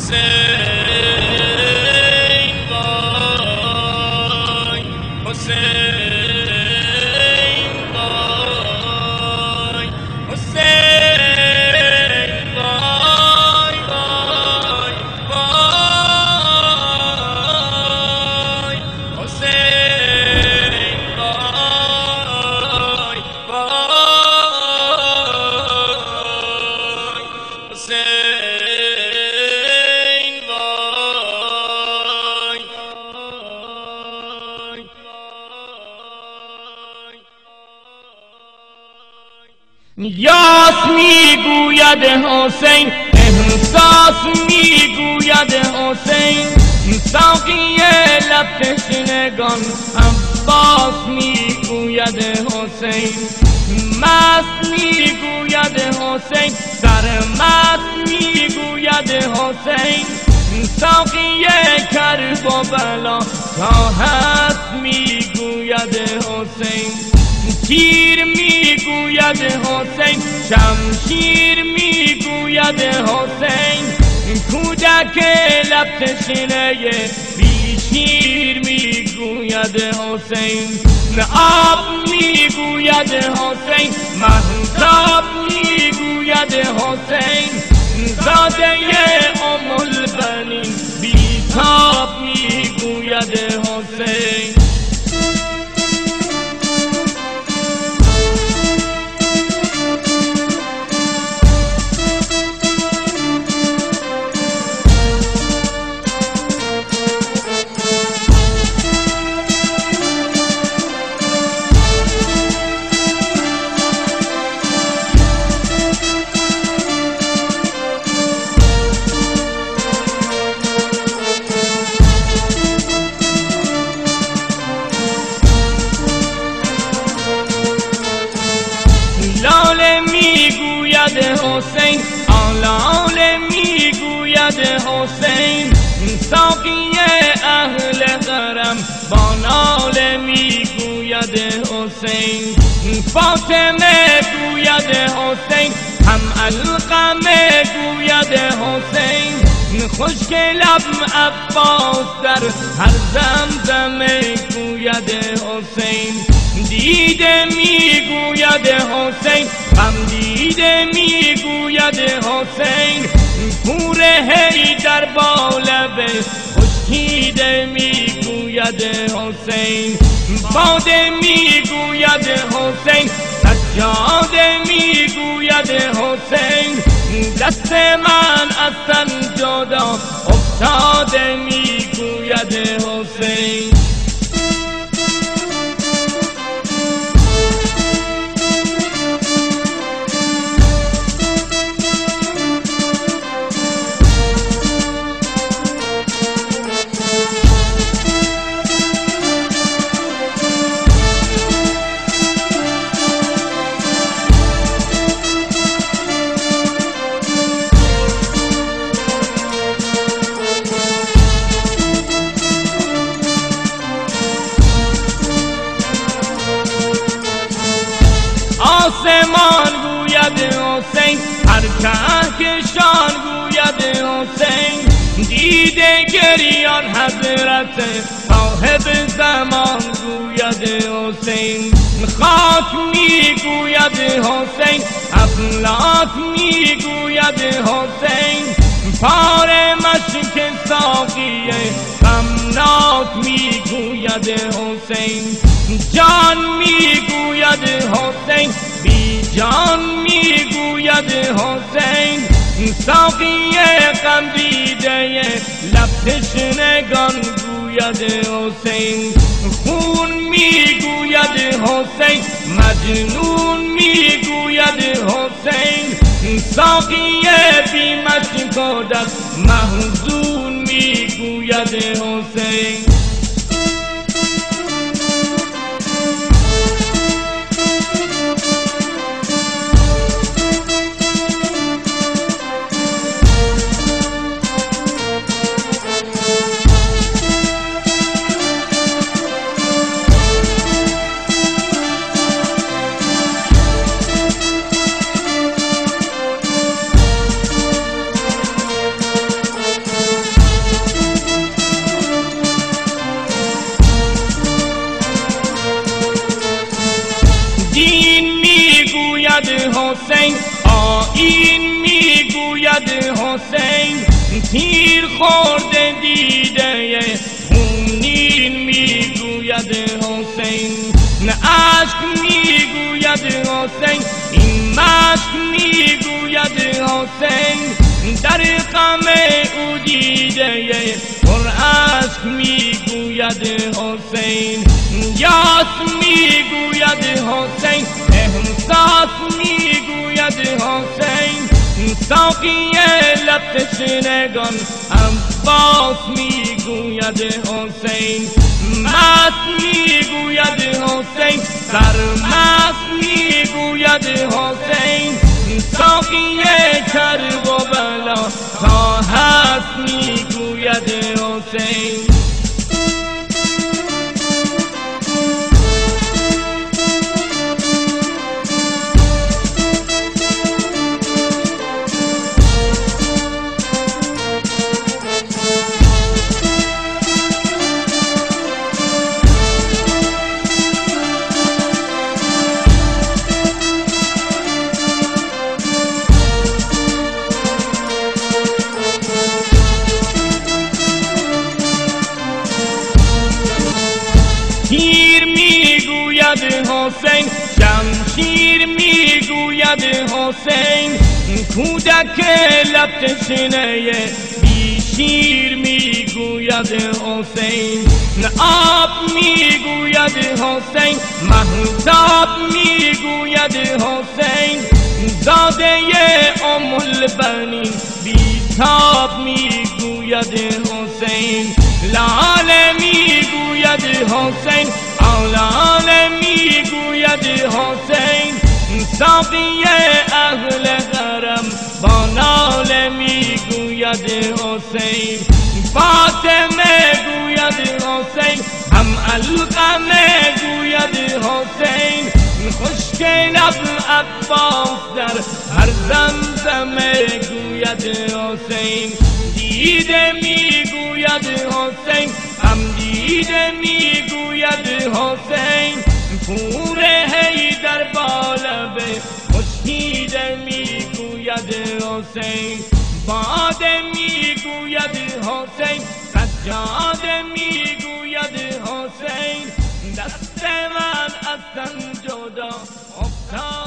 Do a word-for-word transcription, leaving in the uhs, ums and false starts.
یاس میگوید حسین، احساس میگوید حسین، ساقی لب تشنگان عباس میگوید حسین، مست میگوید حسین، سرمست میگوید حسین، ساقی کربلا تا هست میگوید حسین، تیر میگوید حسین، شمشیر میگوید حسین، کودک لب تشنه بی شیر میگوید حسین، آب میگوید حسین، مهتاب میگوید حسین، زاده ام البنین بیتاب میگوید حسین. حسین آلاله میگوید حسین، ساقی اهل حرم با ناله میگوید حسین، فاطمه گوید حسین، هم القمه گوید حسین، خشک لب عباس در هر زمزمه گوید حسین، دیده میگوید حسین، غم دیده میگوید حسین، پور حیدر با لب خشکیده میگوید حسین، باده میگوید حسین، سجاده میگوید حسین، دست من از تن جدا افتاده میگوید حسین. آسمان گوید حسین، هر کهکشان گوید حسین، دیده گریان حضرت صاحب زمان گوید حسین، خاک میگوید حسین، افلاک میگوید حسین، پاره مشک ساقی غمناک میگوید حسین، جان میگوید حسین، بی جان میگوید حسین، ساقی غم دیده لب تشنگان گوید حسین، خون میگوید حسین، مجنون میگوید حسین، ساقی بی مشک و دست محزون میگوید حسین. حسین آیین میگوید حسین تیر خورده دیده خونین میگوید حسین نه عشق میگوید حسین این مشک میگوید حسین در غم او دیده پر اشک میگوید حسین یاس میگوید حسین احساس میگوید حسین ساقی لب تشنگان عباس میگوید حسین مست میگوید حسین سرمست میگوید حسین ساقی کرب و بلا تا هست میگوید حسین تیر میگوید حسین شمشیر میگوید حسین کودک لب تشنه بی شیر میگوید حسین آب میگوید حسین مهتاب میگوید حسین زاده ام البنین بیتاب میگوید حسین لاله میگوید حسین آلاله میگوید حسین ساقی اهل حرم با ناله میگوید حسین فاطمه گوید حسین هم القمه گوید حسین خشک لب عباس در هر زمزمه گوید حسین دیده میگوید حسین هم دیده میگوید حسین پور حیدر بالبه خشکیده میگوید حسین باده میگوید حسین سجاده میگوید حسین دست من از تن جدا افتاد